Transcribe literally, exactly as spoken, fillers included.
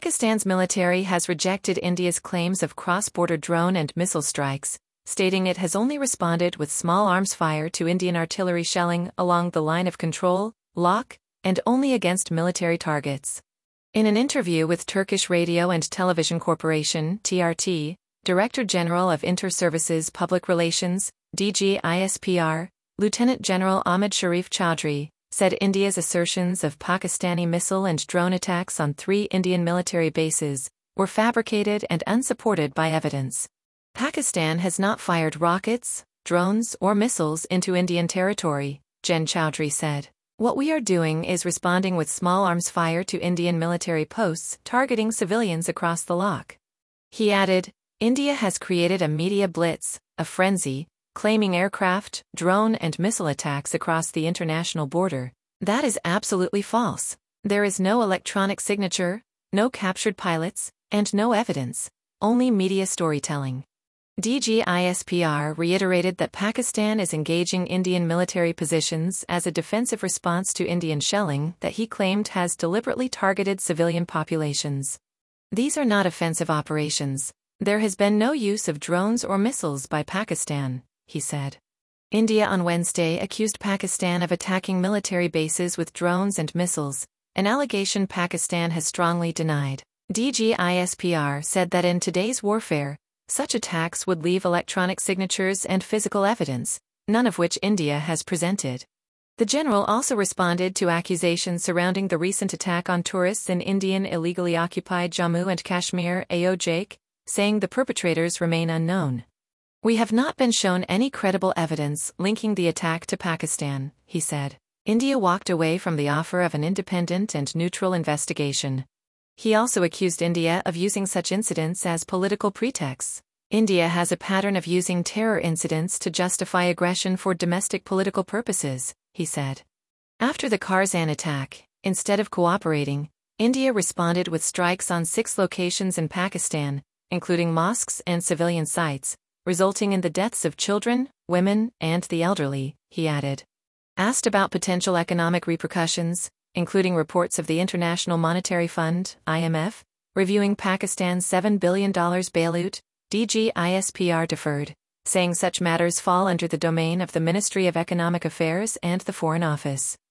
Pakistan's military has rejected India's claims of cross-border drone and missile strikes, stating it has only responded with small arms fire to Indian artillery shelling along the line of control, L O C, and only against military targets. In an interview with Turkish Radio and Television Corporation (T R T), Director General of Inter-Services Public Relations, D G I S P R, Lieutenant General Ahmad Sharif Chaudhry, said India's assertions of Pakistani missile and drone attacks on three Indian military bases were fabricated and unsupported by evidence. Pakistan has not fired rockets, drones, or missiles into Indian territory, Gen Chaudhry said. What we are doing is responding with small arms fire to Indian military posts targeting civilians across the L O C. He added, India has created a media blitz, a frenzy, claiming aircraft, drone and missile attacks across the international border. That is absolutely false. There is no electronic signature, no captured pilots, and no evidence, only media storytelling. D G I S P R reiterated that Pakistan is engaging Indian military positions as a defensive response to Indian shelling that he claimed has deliberately targeted civilian populations. These are not offensive operations. There has been no use of drones or missiles by Pakistan, he said. India on Wednesday accused Pakistan of attacking military bases with drones and missiles, an allegation Pakistan has strongly denied. D G I S P R said that in today's warfare, such attacks would leave electronic signatures and physical evidence, none of which India has presented. The general also responded to accusations surrounding the recent attack on tourists in Indian illegally occupied Jammu and Kashmir, A O J K, saying the perpetrators remain unknown. We have not been shown any credible evidence linking the attack to Pakistan, he said. India walked away from the offer of an independent and neutral investigation. He also accused India of using such incidents as political pretexts. India has a pattern of using terror incidents to justify aggression for domestic political purposes, he said. After the Karzan attack, instead of cooperating, India responded with strikes on six locations in Pakistan, including mosques and civilian sites, resulting in the deaths of children, women, and the elderly, he added. Asked about potential economic repercussions, including reports of the International Monetary Fund, I M F, reviewing Pakistan's seven billion dollars bailout, D G I S P R deferred, saying such matters fall under the domain of the Ministry of Economic Affairs and the Foreign Office.